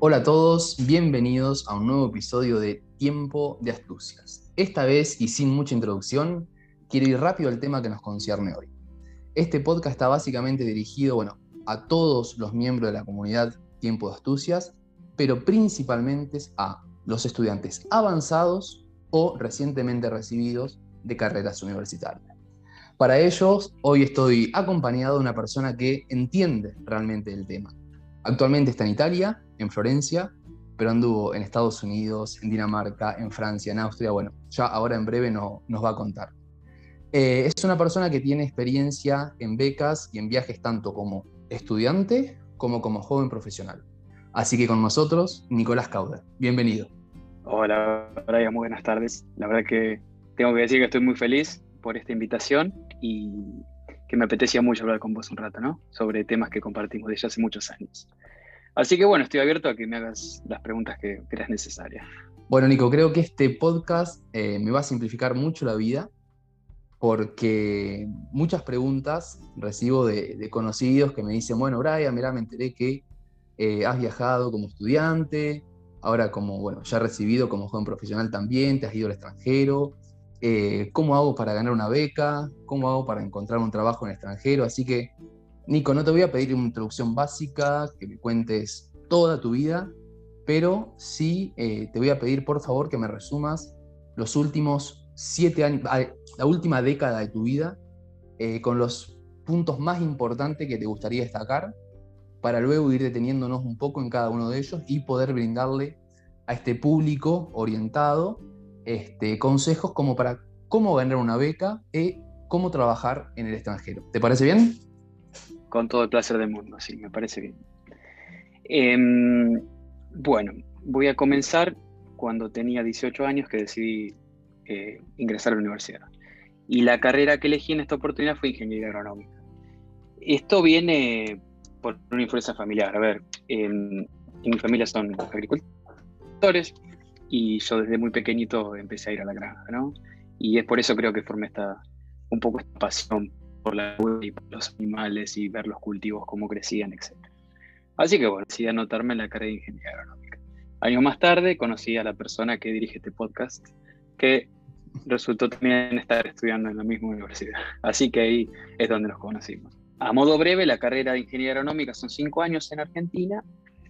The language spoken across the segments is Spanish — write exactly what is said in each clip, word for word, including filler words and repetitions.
Hola a todos, bienvenidos a un nuevo episodio de Tiempo de Astucias. Esta vez, y sin mucha introducción, quiero ir rápido al tema que nos concierne hoy. Este podcast está básicamente dirigido, bueno, a todos los miembros de la comunidad Tiempo de Astucias, pero principalmente a los estudiantes avanzados o recientemente recibidos de carreras universitarias. Para ellos, hoy estoy acompañado de una persona que entiende realmente el tema. Actualmente está en Italia, en Florencia, pero anduvo en Estados Unidos, en Dinamarca, en Francia, en Austria. Bueno, ya ahora en breve no, nos va a contar. Eh, es una persona que tiene experiencia en becas y en viajes tanto como estudiante como como joven profesional. Así que con nosotros, Nicolás Cauda. Bienvenido. Hola, Brian, muy buenas tardes. La verdad que tengo que decir que estoy muy feliz por esta invitación y que me apetecía mucho hablar con vos un rato, ¿no? Sobre temas que compartimos desde hace muchos años. Así que bueno, estoy abierto a que me hagas las preguntas que creas necesarias. Bueno, Nico, creo que este podcast eh, me va a simplificar mucho la vida porque muchas preguntas recibo de, de conocidos que me dicen, bueno, Brian, mirá, me enteré que eh, has viajado como estudiante, ahora como, bueno, ya recibido como joven profesional también, te has ido al extranjero, eh, ¿cómo hago para ganar una beca? ¿Cómo hago para encontrar un trabajo en el extranjero? Así que, Nico, no te voy a pedir una introducción básica, que me cuentes toda tu vida, pero sí eh, te voy a pedir, por favor, que me resumas los últimos siete años, la última década de tu vida, eh, con los puntos más importantes que te gustaría destacar, para luego ir deteniéndonos un poco en cada uno de ellos y poder brindarle a este público orientado este, consejos como para cómo ganar una beca y cómo trabajar en el extranjero. ¿Te parece bien? Con todo el placer del mundo, sí, me parece bien. Eh, bueno, voy a comenzar cuando tenía dieciocho años que decidí eh, ingresar a la universidad. Y la carrera que elegí en esta oportunidad fue ingeniería agronómica. Esto viene por una influencia familiar. A ver, en, en mi familia son agricultores y yo desde muy pequeñito empecé a ir a la granja, ¿no? Y es por eso creo que formé esta, un poco esta pasión por la y por los animales y ver los cultivos, cómo crecían, etcétera. Así que bueno, decidí anotarme en la carrera de ingeniería agronómica. Años más tarde conocí a la persona que dirige este podcast, que resultó también estar estudiando en la misma universidad. Así que ahí es donde nos conocimos. A modo breve, la carrera de ingeniería agronómica son cinco años en Argentina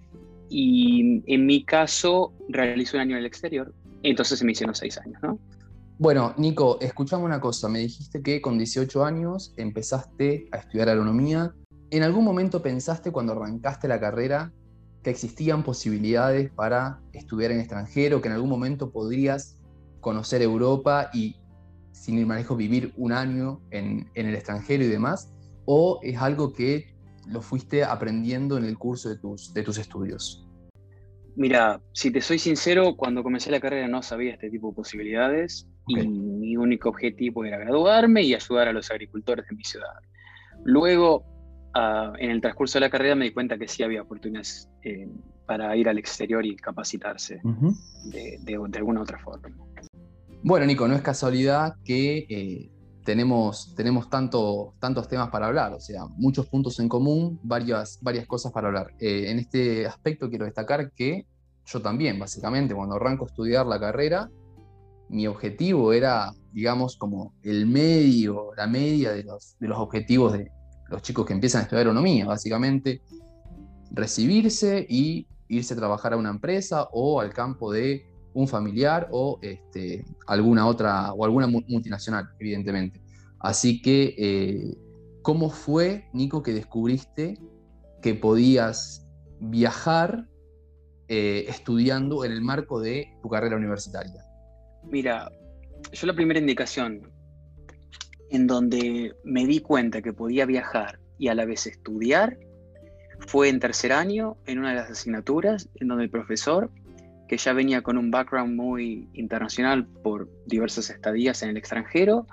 y en mi caso realicé un año en el exterior, entonces se me hicieron seis años, ¿no? Bueno, Nico, escuchame una cosa. Me dijiste que con dieciocho años empezaste a estudiar agronomía. ¿En algún momento pensaste cuando arrancaste la carrera que existían posibilidades para estudiar en extranjero, que en algún momento podrías conocer Europa y, sin ir más lejos, vivir un año en, en el extranjero y demás? ¿O es algo que lo fuiste aprendiendo en el curso de tus, de tus estudios? Mira, si te soy sincero, cuando comencé la carrera no sabía este tipo de posibilidades y Okay. mi único objetivo era graduarme y ayudar a los agricultores de mi ciudad. Luego, uh, en el transcurso de la carrera me di cuenta que sí había oportunidades eh, para ir al exterior y capacitarse Uh-huh. de, de, de alguna otra forma. Bueno, Nico, no es casualidad que eh, tenemos, tenemos tanto, tantos temas para hablar, o sea, muchos puntos en común, varias, varias cosas para hablar. Eh, en este aspecto quiero destacar que yo también, básicamente, cuando arranco a estudiar la carrera, mi objetivo era, digamos, como el medio, la media de los, de los objetivos de los chicos que empiezan a estudiar agronomía, básicamente, recibirse y irse a trabajar a una empresa o al campo de un familiar o este, alguna otra o alguna multinacional, evidentemente. Así que, eh, ¿cómo fue, Nico, que descubriste que podías viajar eh, estudiando en el marco de tu carrera universitaria? Mira, yo la primera indicación en donde me di cuenta que podía viajar y a la vez estudiar fue en tercer año, en una de las asignaturas, en donde el profesor, que ya venía con un background muy internacional por diversas estadías en el extranjero,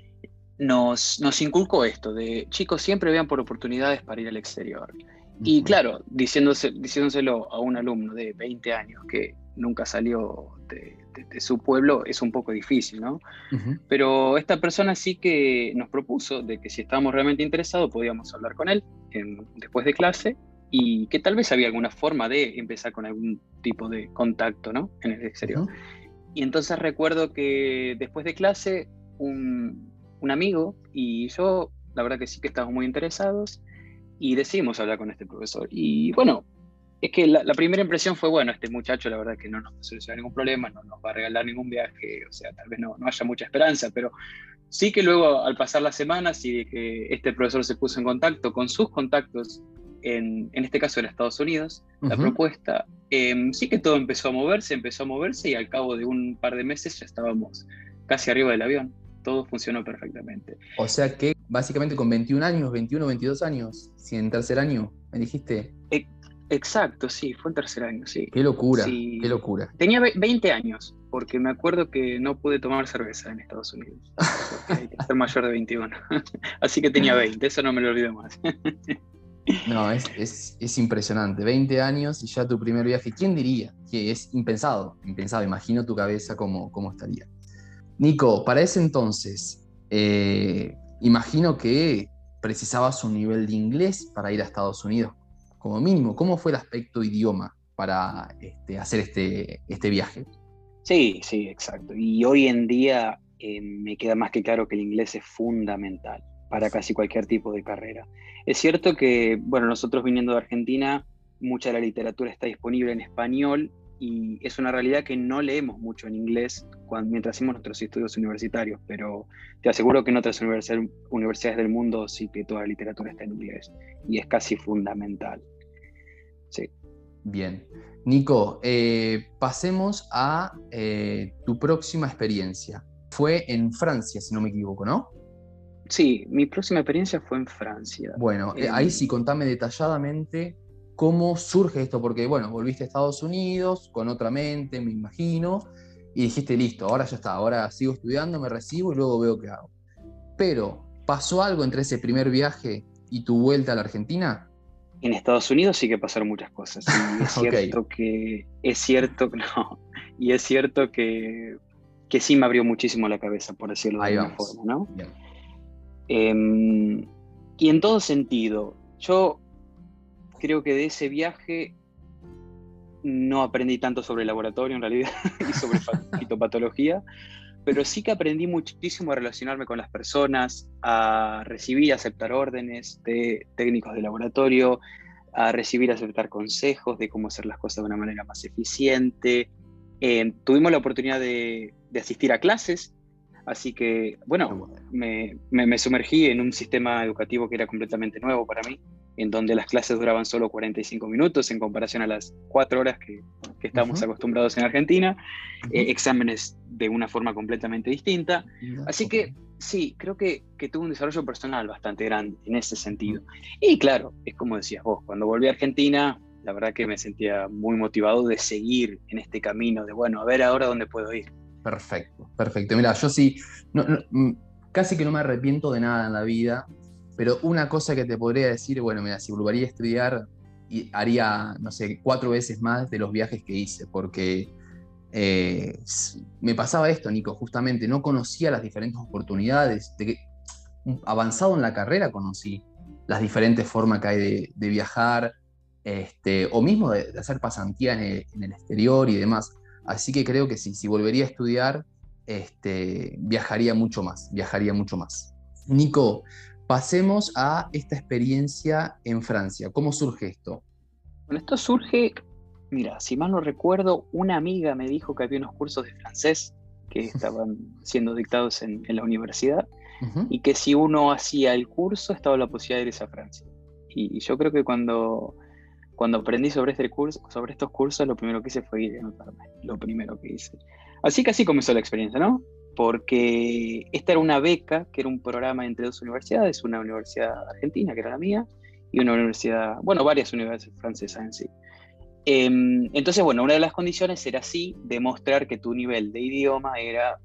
nos, nos inculcó esto de, chicos, siempre vean por oportunidades para ir al exterior. Y claro, diciéndose, diciéndoselo a un alumno de veinte años que nunca salió de, de, de su pueblo, es un poco difícil, ¿no? Uh-huh. Pero esta persona sí que nos propuso de que si estábamos realmente interesados podíamos hablar con él en, después de clase y que tal vez había alguna forma de empezar con algún tipo de contacto, ¿no? En el exterior. Ujú. Y entonces recuerdo que después de clase, un, un amigo y yo, la verdad que sí que estábamos muy interesados y decidimos hablar con este profesor. Y bueno, es que la, la primera impresión fue, bueno, este muchacho la verdad que no nos va a solucionar ningún problema, no nos va a regalar ningún viaje, o sea, tal vez no, no haya mucha esperanza, pero sí que luego al pasar las semanas y de que este profesor se puso en contacto con sus contactos, en, en este caso en Estados Unidos, la Ujú. propuesta, eh, sí que todo empezó a moverse, empezó a moverse y al cabo de un par de meses ya estábamos casi arriba del avión, todo funcionó perfectamente. O sea que básicamente con veintiún años, veintiuno, veintidós años, si en tercer año, me dijiste, E- Exacto, sí, fue en tercer año, sí. qué locura, qué Sí, locura. tenía ve- veinte años, porque me acuerdo que no pude tomar cerveza en Estados Unidos, porque hay que ser mayor de veintiuno. Así que tenía veinte, eso no me lo olvido más. No, es, es, es impresionante. veinte años y ya tu primer viaje. ¿Quién diría? Que es impensado, impensado. Imagino tu cabeza cómo, cómo estaría. Nico, para ese entonces, eh, imagino que precisabas un nivel de inglés para ir a Estados Unidos, como mínimo. ¿Cómo fue el aspecto idioma para este, hacer este, este viaje? Sí, sí, exacto. Y hoy en día eh, me queda más que claro que el inglés es fundamental para casi cualquier tipo de carrera. Es cierto que, bueno, nosotros viniendo de Argentina, mucha de la literatura está disponible en español y es una realidad que no leemos mucho en inglés cuando, mientras hacemos nuestros estudios universitarios, pero te aseguro que en otras universidades, universidades del mundo sí que toda la literatura está en inglés y es casi fundamental. Sí. Bien. Nico, eh, pasemos a eh, tu próxima experiencia. Fue en Francia, si no me equivoco, ¿no? Sí, mi próxima experiencia fue en Francia. Bueno, eh, ahí sí Em, contame detalladamente cómo surge esto, porque bueno, volviste a Estados Unidos con otra mente, me imagino, y dijiste, listo, ahora ya está, ahora sigo estudiando, me recibo y luego veo qué hago. Pero, ¿pasó algo entre ese primer viaje y tu vuelta a la Argentina? En Estados Unidos sí que pasaron muchas cosas y es Ok, cierto que, es cierto, no, y es cierto que, que sí me abrió muchísimo la cabeza, por decirlo de ahí alguna vamos. forma, ¿no? Bien. Em, y en todo sentido, yo creo que de ese viaje no aprendí tanto sobre el laboratorio en realidad y sobre fa- fitopatología, pero sí que aprendí muchísimo a relacionarme con las personas, a recibir y aceptar órdenes de técnicos de laboratorio, a recibir y aceptar consejos de cómo hacer las cosas de una manera más eficiente. Eh, tuvimos la oportunidad de, de asistir a clases, así que, Qué bueno, bueno. me, me, me sumergí en un sistema educativo que era completamente nuevo para mí, en donde las clases duraban solo cuarenta y cinco minutos en comparación a las cuatro horas que, que estábamos Ujú, acostumbrados en Argentina, eh, ujú. exámenes de una forma completamente distinta. Linda, Así ok. que sí, creo que, que tuve un desarrollo personal bastante grande en ese Ujú. sentido. Y claro, es como decías vos, cuando volví a Argentina, la verdad que me sentía muy motivado de seguir en este camino, de bueno, a ver ahora dónde puedo ir. Perfecto, perfecto. Mira, yo sí, no- no, mm, casi que no me arrepiento de nada en la vida, pero una cosa que te podría decir, bueno, mira, si volvería a estudiar, y haría, no sé, cuatro veces más de los viajes que hice, porque eh, s- me pasaba esto, Nico, justamente, no conocía las diferentes oportunidades, de que, avanzado en la carrera conocí las diferentes formas que hay de, de viajar, este, o mismo de, de hacer pasantía en el, en el exterior y demás. Así que creo que sí, si volvería a estudiar, este, viajaría mucho más, viajaría mucho más. Nico, pasemos a esta experiencia en Francia. ¿Cómo surge esto? Bueno, esto surge, mira, si mal no recuerdo, una amiga me dijo que había unos cursos de francés que estaban siendo dictados en, en la universidad Ujú. y que si uno hacía el curso estaba la posibilidad de irse a Francia. Y, y yo creo que cuando, cuando aprendí sobre, este curso, sobre estos cursos, lo primero que hice fue ir a anotarme, lo primero que hice. Así que así comenzó la experiencia, ¿no? Porque esta era una beca, que era un programa entre dos universidades, una universidad argentina, que era la mía, y una universidad, bueno, varias universidades francesas en sí. Eh, entonces, bueno, una de las condiciones era sí demostrar que tu nivel de idioma era,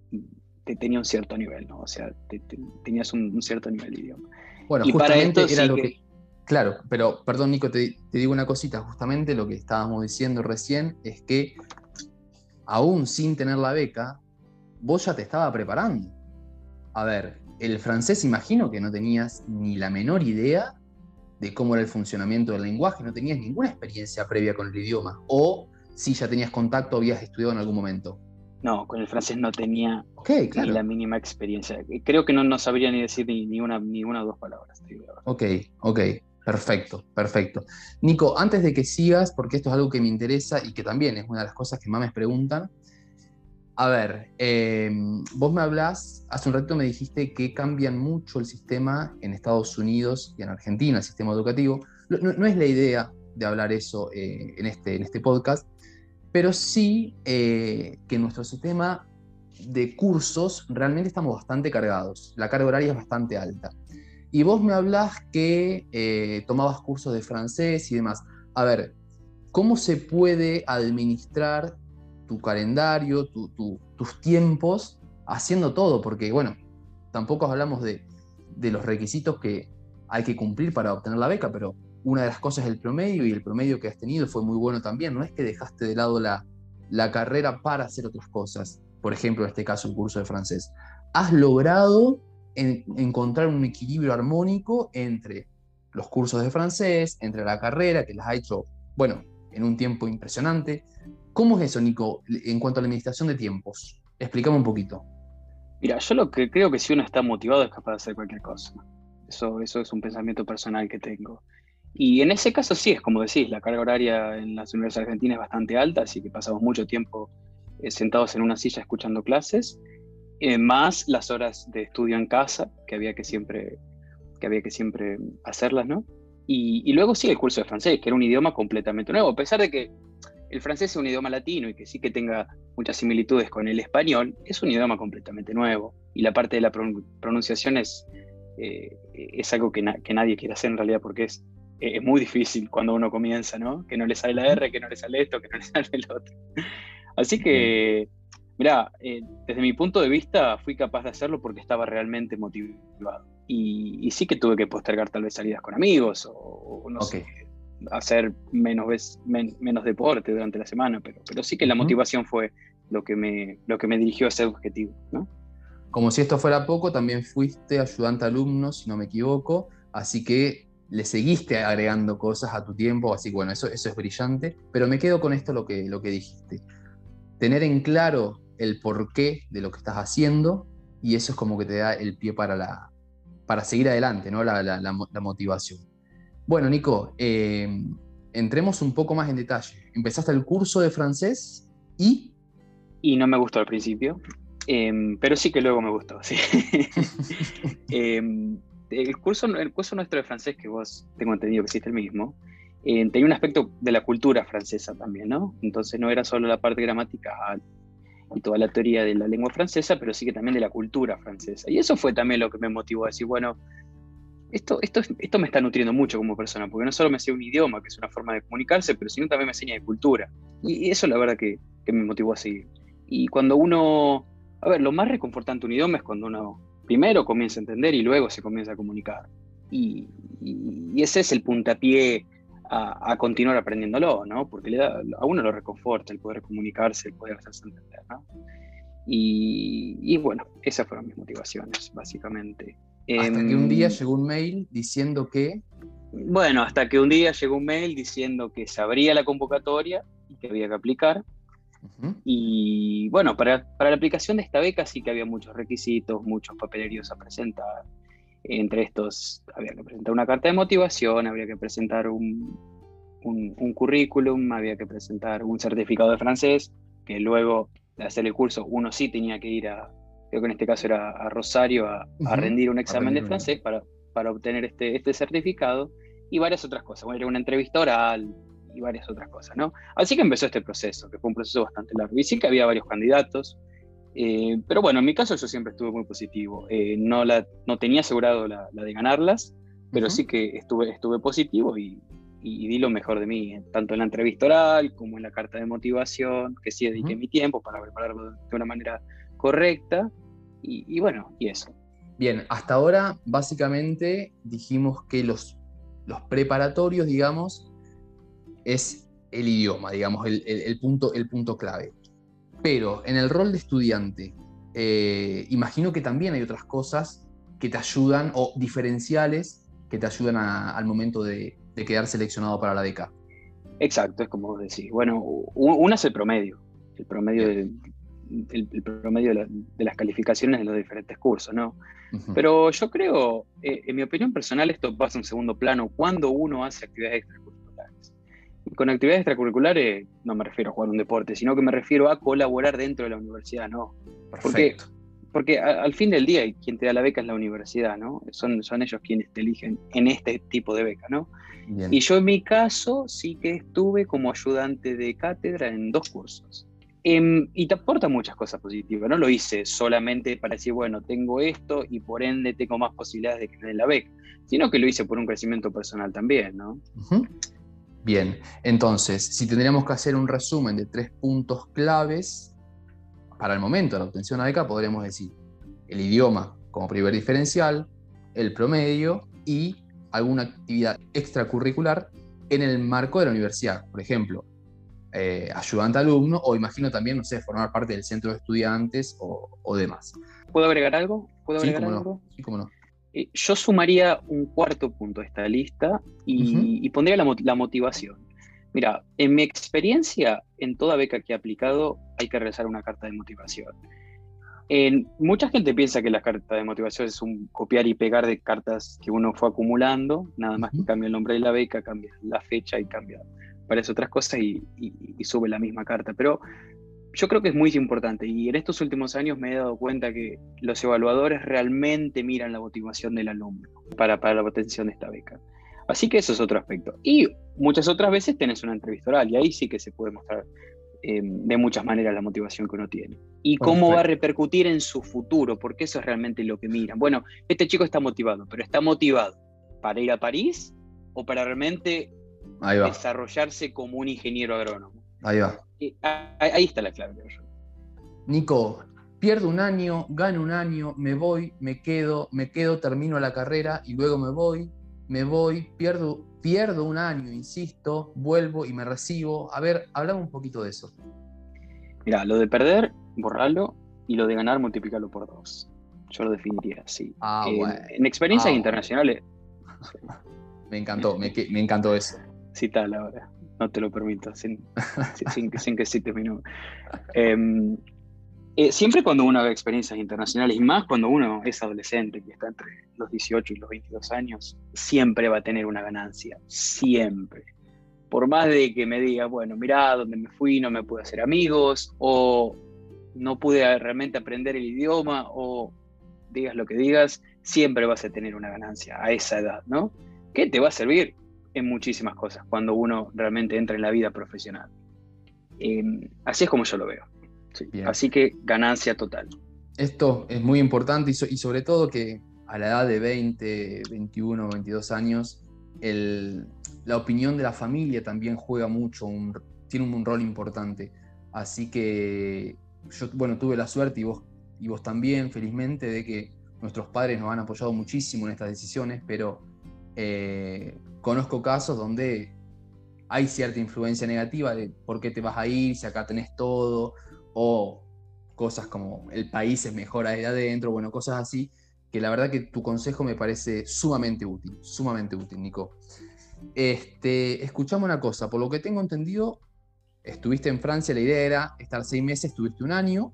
te tenía un cierto nivel, ¿no? O sea, te, te, tenías un, un cierto nivel de idioma. Bueno, Y para esto justamente era sí lo que, que... Claro, pero perdón Nico, te, te digo una cosita, justamente lo que estábamos diciendo recién es que aún sin tener la beca, vos ya te estaba preparando. A ver, el francés imagino que no tenías ni la menor idea de cómo era el funcionamiento del lenguaje, no tenías ninguna experiencia previa con el idioma, o si ya tenías contacto, habías estudiado en algún momento. No, con el francés no tenía Ok, ni la claro. mínima experiencia. Creo que no, no sabría ni decir ni, ni una, ni una o dos palabras, te digo la verdad. Ok, ok, perfecto, perfecto. Nico, antes de que sigas, porque esto es algo que me interesa y que también es una de las cosas que más me preguntan, a ver, eh, vos me hablás, hace un rato me dijiste que cambian mucho el sistema en Estados Unidos y en Argentina, el sistema educativo. No, no- no es la idea de hablar eso eh, en este, en este podcast, pero sí eh, que nuestro sistema de cursos realmente estamos bastante cargados, la carga horaria es bastante alta. Y vos me hablás que eh, tomabas cursos de francés y demás. A ver, ¿cómo se puede administrar tu calendario, tu, tu, tus tiempos, haciendo todo? Porque, bueno, tampoco hablamos de, de los requisitos que hay que cumplir para obtener la beca, pero una de las cosas es el promedio, y el promedio que has tenido fue muy bueno también. No es que dejaste de lado la, la carrera para hacer otras cosas. Por ejemplo, en este caso, el curso de francés. Has logrado en, encontrar un equilibrio armónico entre los cursos de francés, entre la carrera, que las ha hecho, bueno, en un tiempo impresionante. ¿Cómo es eso, Nico, en cuanto a la administración de tiempos? Explícame un poquito. Mira, yo lo que creo que si uno está motivado es capaz de hacer cualquier cosa. Eso, eso es un pensamiento personal que tengo. Y en ese caso sí, es como decís, la carga horaria en las universidades argentinas es bastante alta, así que pasamos mucho tiempo eh, sentados en una silla escuchando clases, eh, más las horas de estudio en casa, que había que siempre, que había que siempre hacerlas, ¿no? Y, y luego sí el curso de francés, que era un idioma completamente nuevo, a pesar de que el francés es un idioma latino y que sí que tenga muchas similitudes con el español, es un idioma completamente nuevo. Y la parte de la pronunciación es, eh, es algo que, na que, nadie quiere hacer en realidad porque es, eh, es muy difícil cuando uno comienza, ¿no? Que no le sale la R, que no le sale esto, que no le sale el otro. Así Bien. que, mirá, eh, desde mi punto de vista fui capaz de hacerlo porque estaba realmente motivado. Y, y sí que tuve que postergar tal vez salidas con amigos o, o no Ok. sé, hacer menos, vez, men, menos deporte durante la semana, pero, pero sí que la Uh-huh. motivación fue lo que me, lo que me dirigió a ese objetivo, ¿no? Como si esto fuera poco, también fuiste ayudante alumno, si no me equivoco, así que le seguiste agregando cosas a tu tiempo, así que bueno, eso, eso es brillante, pero me quedo con esto lo que, lo que dijiste. Tener en claro el porqué de lo que estás haciendo, y eso es como que te da el pie para, la, para seguir adelante, ¿no? La, la, la, la motivación. Bueno, Nico, eh, entremos un poco más en detalle. Empezaste el curso de francés y... Y no me gustó al principio, eh, pero sí que luego me gustó, sí. eh, el, curso, el curso nuestro de francés, que vos tengo entendido que existe el mismo, eh, tenía un aspecto de la cultura francesa también, ¿no? Entonces no era solo la parte gramatical y toda la teoría de la lengua francesa, pero sí que también de la cultura francesa. Y eso fue también lo que me motivó a decir, bueno, esto, esto, esto me está nutriendo mucho como persona, porque no solo me enseña un idioma, que es una forma de comunicarse, pero sino también me enseña de cultura. Y, y eso la verdad que, que me motivó a seguir. Y cuando uno, a ver, lo más reconfortante de un idioma es cuando uno primero comienza a entender y luego se comienza a comunicar. Y, y, y ese es el puntapié a, a, continuar aprendiéndolo, ¿no? Porque le da, a uno lo reconforta el poder comunicarse, el poder hacerse entender, ¿no? Y, y bueno, esas fueron mis motivaciones, básicamente. Hasta que un día Eh, llegó un mail diciendo que... bueno, hasta que un día llegó un mail diciendo que se abría la convocatoria y que había que aplicar. Uh-huh. Y bueno, para, para la aplicación de esta beca sí que había muchos requisitos, muchos papelerios a presentar. Entre estos, había que presentar una carta de motivación, había que presentar un, un, un currículum, había que presentar un certificado de francés, que luego de hacer el curso uno sí tenía que ir a, creo que en este caso era a Rosario, a, a Uh-huh. rendir un A examen rendir de un... francés para, para obtener este, este certificado y varias otras cosas. Bueno, era una entrevista oral y varias otras cosas, ¿no? Así que empezó este proceso, que fue un proceso bastante largo. Y sí que había varios candidatos, eh, pero bueno, en mi caso yo siempre estuve muy positivo. Eh, no, la, no tenía asegurado la, la de ganarlas, pero Uh-huh. sí que estuve, estuve positivo y, y, y di lo mejor de mí, eh, tanto en la entrevista oral como en la carta de motivación, que sí dediqué Uh-huh. mi tiempo para prepararlo de una manera correcta. Y, y bueno, y eso. Bien, hasta ahora básicamente dijimos que los, los preparatorios, digamos, es el idioma, digamos, el, el, el punto, el punto clave. Pero en el rol de estudiante, eh, imagino que también hay otras cosas que te ayudan o diferenciales que te ayudan a, al momento de, de quedar seleccionado para la beca. Exacto, es como vos decís. Bueno, una es el promedio, el promedio, de, el, el promedio de, la, de las calificaciones de los diferentes cursos, ¿no? Uh-huh. Pero yo creo, eh, en mi opinión personal, esto pasa en segundo plano cuando uno hace actividades extracurriculares. Y con actividades extracurriculares no me refiero a jugar un deporte, sino que me refiero a colaborar dentro de la universidad, ¿no? Perfecto. Porque, porque a, al fin del día quien te da la beca es la universidad, ¿no? Son, son ellos quienes te eligen en este tipo de beca, ¿no? Bien. Y yo en mi caso sí que estuve como ayudante de cátedra en dos cursos. Eh, y te aporta muchas cosas positivas. No lo hice solamente para decir, bueno, tengo esto y por ende tengo más posibilidades de que me den la beca, sino que lo hice por un crecimiento personal también, ¿no? Uh-huh. Bien, entonces, si tendríamos que hacer un resumen de tres puntos claves para el momento de la obtención de la beca, podríamos decir el idioma como primer diferencial, el promedio y alguna actividad extracurricular en el marco de la universidad. Por ejemplo, eh, ayudante alumno o imagino también, no sé, formar parte del centro de estudiantes o, o demás. ¿Puedo agregar algo? ¿Puedo sí, agregar cómo algo? No. Sí, cómo no. Eh, yo sumaría un cuarto punto a esta lista y, uh-huh. y pondría la, la motivación. Mira, en mi experiencia, en toda beca que he aplicado, hay que realizar una carta de motivación. En, mucha gente piensa que la carta de motivación es un copiar y pegar de cartas que uno fue acumulando, nada más uh-huh. que cambia el nombre de la beca, cambia la fecha y cambia parece otras cosas y, y, y sube la misma carta. Pero yo creo que es muy importante y en estos últimos años me he dado cuenta que los evaluadores realmente miran la motivación del alumno para, para la obtención de esta beca. Así que eso es otro aspecto. Y muchas otras veces tenés una entrevista oral y ahí sí que se puede mostrar eh, de muchas maneras la motivación que uno tiene. Y cómo Perfecto. Va a repercutir en su futuro, porque eso es realmente lo que miran. Bueno, este chico está motivado, pero ¿está motivado para ir a París o para realmente ahí va. desarrollarse como un ingeniero agrónomo? Ahí va. Eh, ahí está la clave, creo yo. Nico, pierdo un año, gano un año, me voy, me quedo, me quedo, termino la carrera y luego me voy, me voy, pierdo, pierdo un año, insisto, vuelvo y me recibo. A ver, hablame un poquito de eso. Mira, lo de perder, borrarlo, y lo de ganar, multiplicarlo por dos. Yo lo definiría así. Ah, eh, bueno. En experiencias ah, internacionales... Bueno. Me encantó, me, me encantó eso. Citala ahora, no te lo permito, sin, sin, sin que cites mi nombre. Eh, eh, siempre cuando uno haga experiencias internacionales, y más cuando uno es adolescente, que está entre los dieciocho y los veintidós años, siempre va a tener una ganancia, siempre. Por más de que me diga, bueno, mirá, donde me fui no me pude hacer amigos, o no pude realmente aprender el idioma, o digas lo que digas, siempre vas a tener una ganancia a esa edad, ¿no? Que te va a servir en muchísimas cosas cuando uno realmente entra en la vida profesional. Eh, así es como yo lo veo. Sí. Así que ganancia total. Esto es muy importante y, so, y sobre todo que a la edad de veinte, veintiuno, veintidós años, el, la opinión de la familia también juega mucho, un, tiene un, un rol importante. Así que yo, bueno, tuve la suerte y vos, y vos también, felizmente, de que nuestros padres nos han apoyado muchísimo en estas decisiones, pero eh, conozco casos donde hay cierta influencia negativa de por qué te vas a ir, si acá tenés todo, o cosas como el país es mejor ahí adentro, bueno, cosas así, que la verdad que tu consejo me parece sumamente útil, sumamente útil, Nico. Este, escuchame una cosa, por lo que tengo entendido, estuviste en Francia, la idea era estar seis meses, estuviste un año,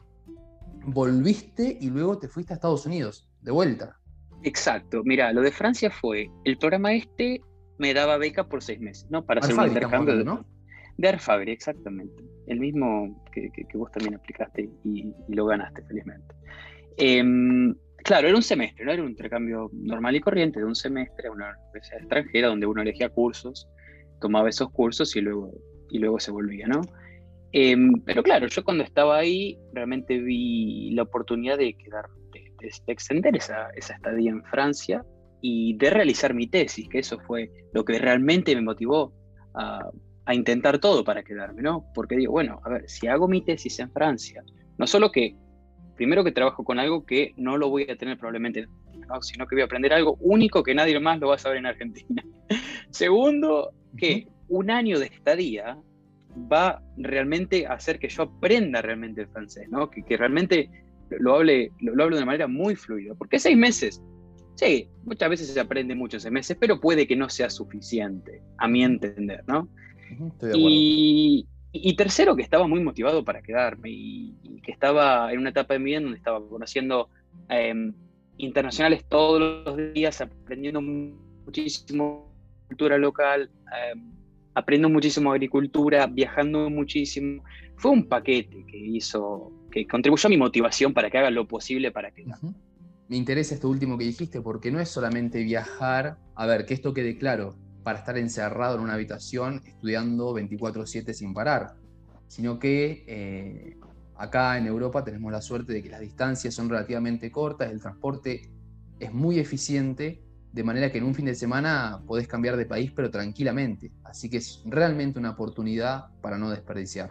volviste y luego te fuiste a Estados Unidos, de vuelta. Exacto, mira, lo de Francia fue, el programa este me daba beca por seis meses, ¿no? Para hacer un intercambio de, ¿no? de Arfagri, exactamente. El mismo que, que, que vos también aplicaste y, y lo ganaste, felizmente. Eh, claro, era un semestre, no era un intercambio normal y corriente de un semestre a una universidad extranjera donde uno elegía cursos, tomaba esos cursos y luego, y luego se volvía, ¿no? Eh, pero claro, yo cuando estaba ahí realmente vi la oportunidad de quedar, de, de, de extender esa, esa estadía en Francia y de realizar mi tesis, que eso fue lo que realmente me motivó a, a intentar todo para quedarme, ¿no? Porque digo, bueno, a ver, si hago mi tesis en Francia, no solo que, primero que trabajo con algo que no lo voy a tener probablemente, ¿no? Sino que voy a aprender algo único que nadie más lo va a saber en Argentina. Segundo, que un año de estadía va realmente a hacer que yo aprenda realmente el francés, ¿no? Que, que realmente lo hable, lo, lo hable de una manera muy fluida, porque seis meses Sí, muchas veces se aprende muchos meses, pero puede que no sea suficiente, a mi entender, ¿no? Ujú, estoy de acuerdo. Y, y tercero, que estaba muy motivado para quedarme y, y que estaba en una etapa de mi vida en donde estaba conociendo eh, internacionales todos los días, aprendiendo muchísimo cultura local, eh, aprendiendo muchísimo agricultura, viajando muchísimo. Fue un paquete que hizo, que contribuyó a mi motivación para que haga lo posible para quedarme. Ujú. Me interesa esto último que dijiste, porque no es solamente viajar, a ver, que esto quede claro, para estar encerrado en una habitación estudiando veinticuatro siete sin parar, sino que eh, acá en Europa tenemos la suerte de que las distancias son relativamente cortas, el transporte es muy eficiente, de manera que en un fin de semana podés cambiar de país, pero tranquilamente. Así que es realmente una oportunidad para no desperdiciar.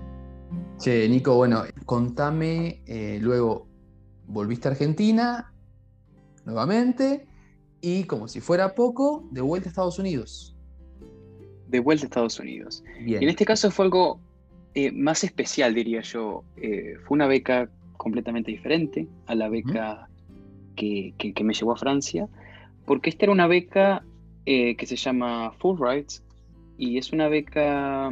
Che, Nico, bueno, contame eh, luego. Volviste a Argentina nuevamente y, como si fuera poco, de vuelta a Estados Unidos. De vuelta a Estados Unidos. Y en Bien. este caso fue algo eh, más especial, diría yo. Eh, fue una beca completamente diferente a la Ujú. beca que, que, que me llevó a Francia, porque esta era una beca eh, que se llama Fulbright y es una beca,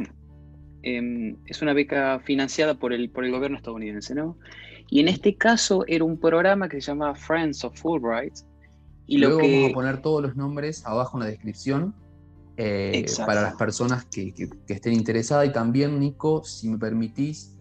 eh, es una beca financiada por el, por el gobierno estadounidense, ¿no? Y en Bien. este caso era un programa que se llama Friends of Fulbright y lo Luego vamos a que... poner todos los nombres abajo en la descripción eh, para las Exacto. personas que, que- que estén interesadas. Y también, Nico, si me permitís,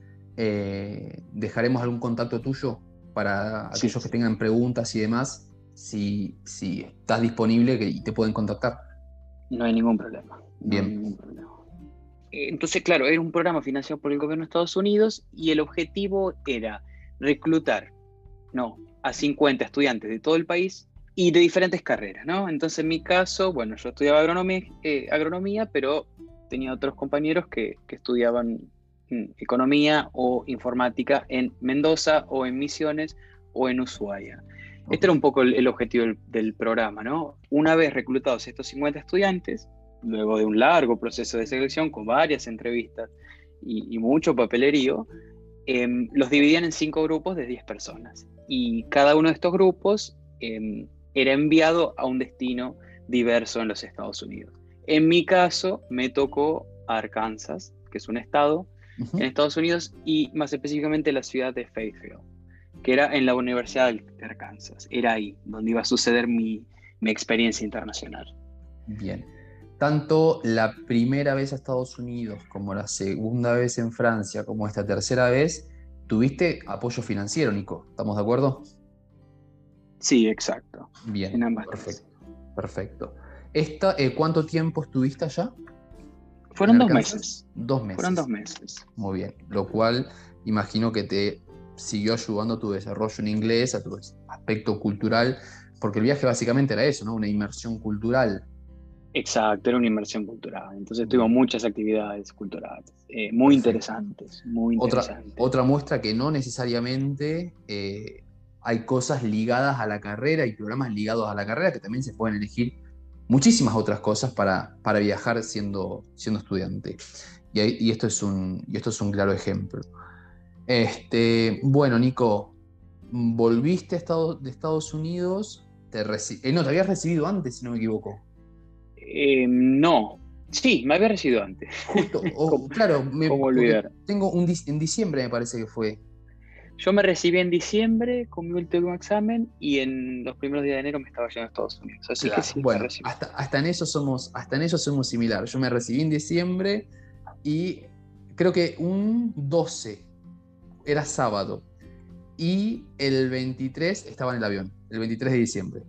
eh, dejaremos algún contacto tuyo para Sí, aquellos que tengan preguntas y demás, si, si estás disponible que- y te pueden contactar. no hay ningún problema. No hay Bien. ningún problema. Entonces, claro, era un programa financiado por el gobierno de Estados Unidos y el objetivo era reclutar, no, a cincuenta estudiantes de todo el país y de diferentes carreras, ¿no? Entonces, en mi caso, bueno, yo estudiaba agronomía, eh, agronomía pero tenía otros compañeros que, que estudiaban mm, economía o informática en Mendoza o en Misiones o en Ushuaia. Ok. Este era un poco el, el objetivo del, del programa, ¿no? Una vez reclutados estos cincuenta estudiantes, luego de un largo proceso de selección con varias entrevistas y, y mucho papelerío, eh, los dividían en cinco grupos de diez personas. Y cada uno de estos grupos eh, era enviado a un destino diverso en los Estados Unidos. En mi caso, me tocó Arkansas, que es un estado en Ujú. Estados Unidos, y más específicamente la ciudad de Fayetteville, que era en la Universidad de Arkansas. Era ahí donde iba a suceder mi, mi experiencia internacional. Bien. Tanto la primera vez a Estados Unidos como la segunda vez en Francia, como esta tercera vez, tuviste apoyo financiero, Nico. ¿Estamos de acuerdo? Sí, exacto, Bien, en ambas tres. perfecto. Perfecto. Esta, eh, ¿cuánto tiempo estuviste allá en Fueron dos Arkansas? meses, Dos fueron dos meses. meses. Muy bien. Lo cual imagino que te siguió ayudando a tu desarrollo en inglés, a tu aspecto cultural, porque el viaje básicamente era eso, ¿no? Una inmersión cultural. Exacto, era una inmersión cultural. Entonces tuvimos Bien, muchas actividades culturales, eh, muy perfecto. interesantes, muy Otra, interesantes. otra muestra que no necesariamente eh, hay cosas ligadas a la carrera y programas ligados a la carrera que también se pueden elegir muchísimas otras cosas para, para viajar siendo, siendo estudiante. Y, ahí- y esto es un, y esto es un claro ejemplo. Este, bueno, Nico, volviste a Estados, de Estados Unidos, te reci- eh, no, te habías recibido antes, si no me equivoco. Eh, no, sí, me había recibido antes. Justo, ¿Cómo, o, claro, me- cómo porque olvidar? tengo un, dic- en diciembre me parece que fue. Yo me recibí en diciembre con mi último examen y en los primeros días de enero me estaba yendo a Estados Unidos. Así que Claro, sí, me bueno, recibí. hasta, hasta en eso somos, hasta en eso somos similar. Yo me recibí en diciembre y creo que un doce era sábado y el veintitrés estaba en el avión, el veintitrés de diciembre.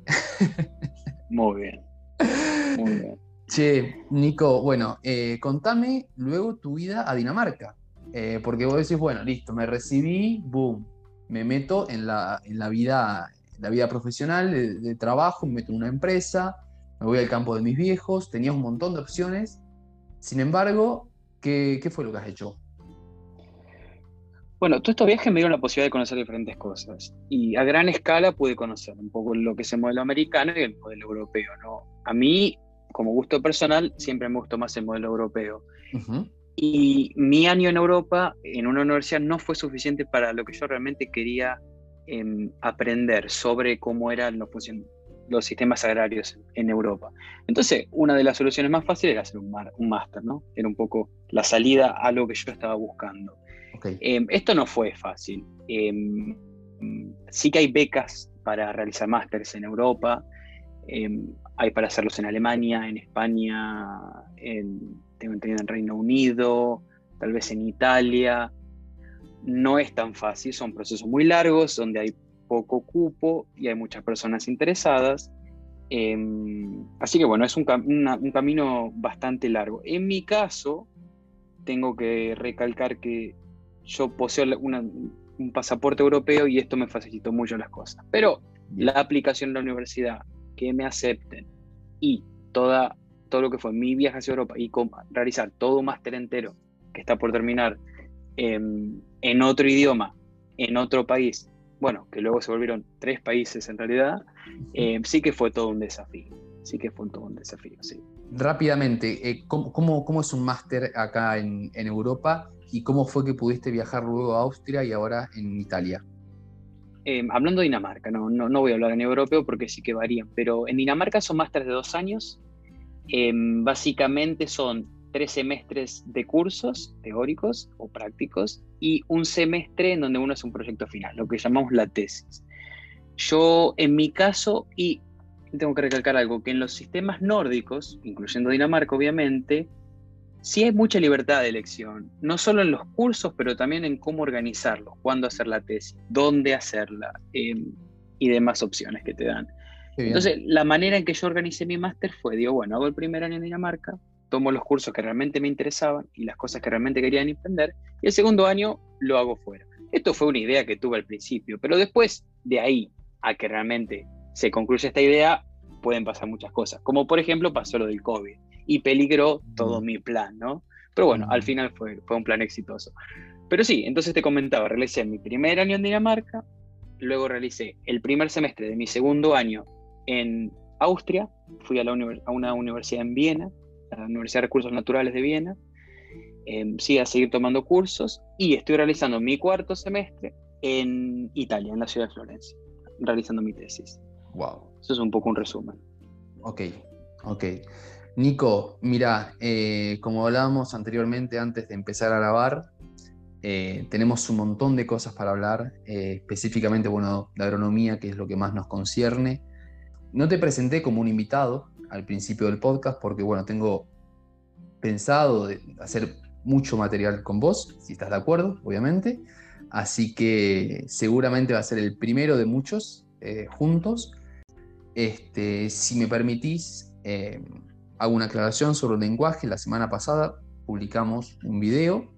Muy bien, muy bien. Che, Nico, bueno, eh, contame luego tu vida a Dinamarca. Eh, porque vos decís, bueno, listo, me recibí, boom, me meto en la, en la vida, en la vida profesional, de, de trabajo, me meto en una empresa, me voy al campo de mis viejos, tenías un montón de opciones. Sin embargo, ¿qué, qué fue lo que has hecho? Bueno, todos estos viajes me dieron la posibilidad de conocer diferentes cosas y a gran escala pude conocer un poco lo que es el modelo americano y el modelo europeo, ¿no? A mí, como gusto personal, siempre me gustó más el modelo europeo. Ujú. Y mi año en Europa, en una universidad, no fue suficiente para lo que yo realmente quería eh, aprender sobre cómo era la, función, los sistemas agrarios en Europa. Entonces, una de las soluciones más fáciles era hacer un, mar, un máster, ¿no? Era un poco la salida a lo que yo estaba buscando. Okay. Eh, esto no fue fácil. Eh, sí que hay becas para realizar másteres en Europa, eh, hay para hacerlos en Alemania, en España, en, tengo entendido en Reino Unido, tal vez en Italia. No es tan fácil, son procesos muy largos, donde hay poco cupo y hay muchas personas interesadas. Eh, así que bueno, es un, una, un camino bastante largo. En mi caso, tengo que recalcar que yo poseo una, un pasaporte europeo y esto me facilitó mucho las cosas. Pero Bien. La aplicación en la universidad, que me acepten y toda, todo lo que fue mi viaje hacia Europa y con, realizar todo un máster entero que está por terminar eh, en otro idioma, en otro país, bueno, que luego se volvieron tres países en realidad, eh, sí que fue todo un desafío. Sí que fue todo un desafío, sí. Rápidamente, eh, ¿cómo, cómo, ¿cómo es un máster acá en, en Europa y cómo fue que pudiste viajar luego a Austria y ahora en Italia? Eh, hablando de Dinamarca, no, no, no voy a hablar en europeo porque sí que varían, pero en Dinamarca son másteres de dos años. Eh, básicamente son tres semestres de cursos teóricos o prácticos y un semestre en donde uno hace un proyecto final, lo que llamamos la tesis. Yo, en mi caso, y tengo que recalcar algo, que en los sistemas nórdicos, incluyendo Dinamarca obviamente, sí hay mucha libertad de elección, no solo en los cursos, pero también en cómo organizarlos, cuándo hacer la tesis, dónde hacerla eh, y demás opciones que te dan. Qué bien. Entonces, la manera en que yo organicé mi máster fue, digo, bueno, hago el primer año en Dinamarca, tomo los cursos que realmente me interesaban y las cosas que realmente quería emprender, y el segundo año lo hago fuera. Esto fue una idea que tuve al principio, pero después de ahí a que realmente se concluya esta idea, pueden pasar muchas cosas, como por ejemplo pasó lo del COVID y peligró todo Mm. mi plan, ¿no? Pero bueno, Mm. al final fue, fue un plan exitoso. Pero sí, entonces te comentaba, realicé mi primer año en Dinamarca, luego realicé el primer semestre de mi segundo año en Austria, fui a, la univers- a una universidad en Viena, a la Universidad de Recursos Naturales de Viena, eh, sí, a seguir tomando cursos, y estoy realizando mi cuarto semestre en Italia, en la ciudad de Florencia, realizando mi tesis. Wow. Eso es un poco un resumen. Ok, ok. Nico, mira, eh, como hablábamos anteriormente antes de empezar a grabar, eh, tenemos un montón de cosas para hablar, eh, específicamente, bueno, de agronomía, que es lo que más nos concierne. No te presenté como un invitado al principio del podcast porque, bueno, tengo pensado de hacer mucho material con vos, si estás de acuerdo, obviamente. Así que seguramente va a ser el primero de muchos eh, juntos. Este, si me permitís, eh, hago una aclaración sobre el lenguaje. La semana pasada publicamos un video.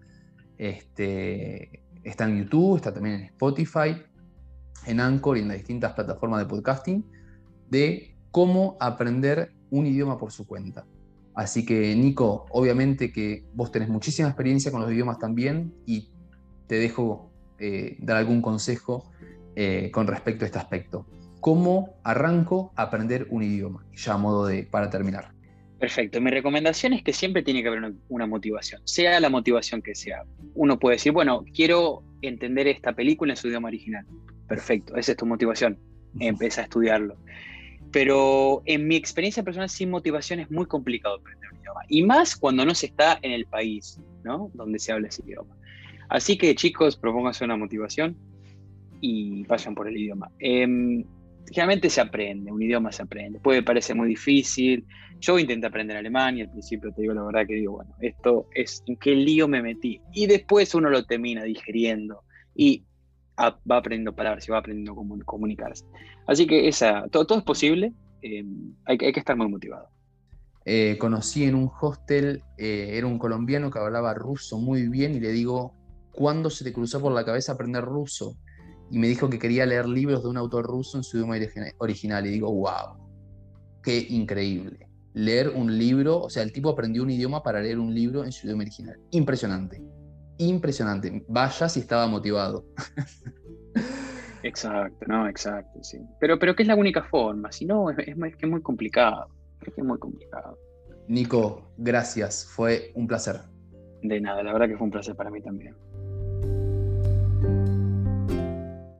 Este, está en YouTube, está también en Spotify, en Anchor y en las distintas plataformas de podcasting, de cómo aprender un idioma por su cuenta. Así que, Nico, obviamente que vos tenés muchísima experiencia con los idiomas también y te dejo eh, dar algún consejo eh, con respecto a este aspecto. ¿Cómo arranco a aprender un idioma? Ya a modo de, para terminar. Perfecto. Mi recomendación es que siempre tiene que haber una, una motivación, sea la motivación que sea. Uno puede decir, bueno, quiero entender esta película en su idioma original. Perfecto, esa es tu motivación. Empieza a estudiarlo. Pero en mi experiencia personal, sin motivación es muy complicado aprender un idioma. Y más cuando no se está en el país, ¿no?, donde se habla ese idioma. Así que, chicos, propónganse una motivación y vayan por el idioma. Eh, generalmente se aprende, un idioma se aprende. Puede parecer muy difícil. Yo intenté aprender alemán y al principio te digo la verdad que digo, bueno, esto es en qué lío me metí. Y después uno lo termina digeriendo y a, va aprendiendo palabras y va aprendiendo cómo comunicarse. Así que esa, todo, todo es posible, eh, hay, hay que estar muy motivado. Eh, conocí en un hostel, eh, era un colombiano que hablaba ruso muy bien y le digo, ¿cuándo se te cruzó por la cabeza aprender ruso? Y me dijo que quería leer libros de un autor ruso en su idioma original. Y digo, wow, qué increíble. Leer un libro, o sea, el tipo aprendió un idioma para leer un libro en su idioma original. Impresionante, impresionante. Vaya si estaba motivado. Exacto, no, exacto, sí. Pero, pero que es la única forma, si no, es, es, es que es muy complicado, es que es muy complicado. Nico, gracias, fue un placer. De nada, la verdad que fue un placer para mí también.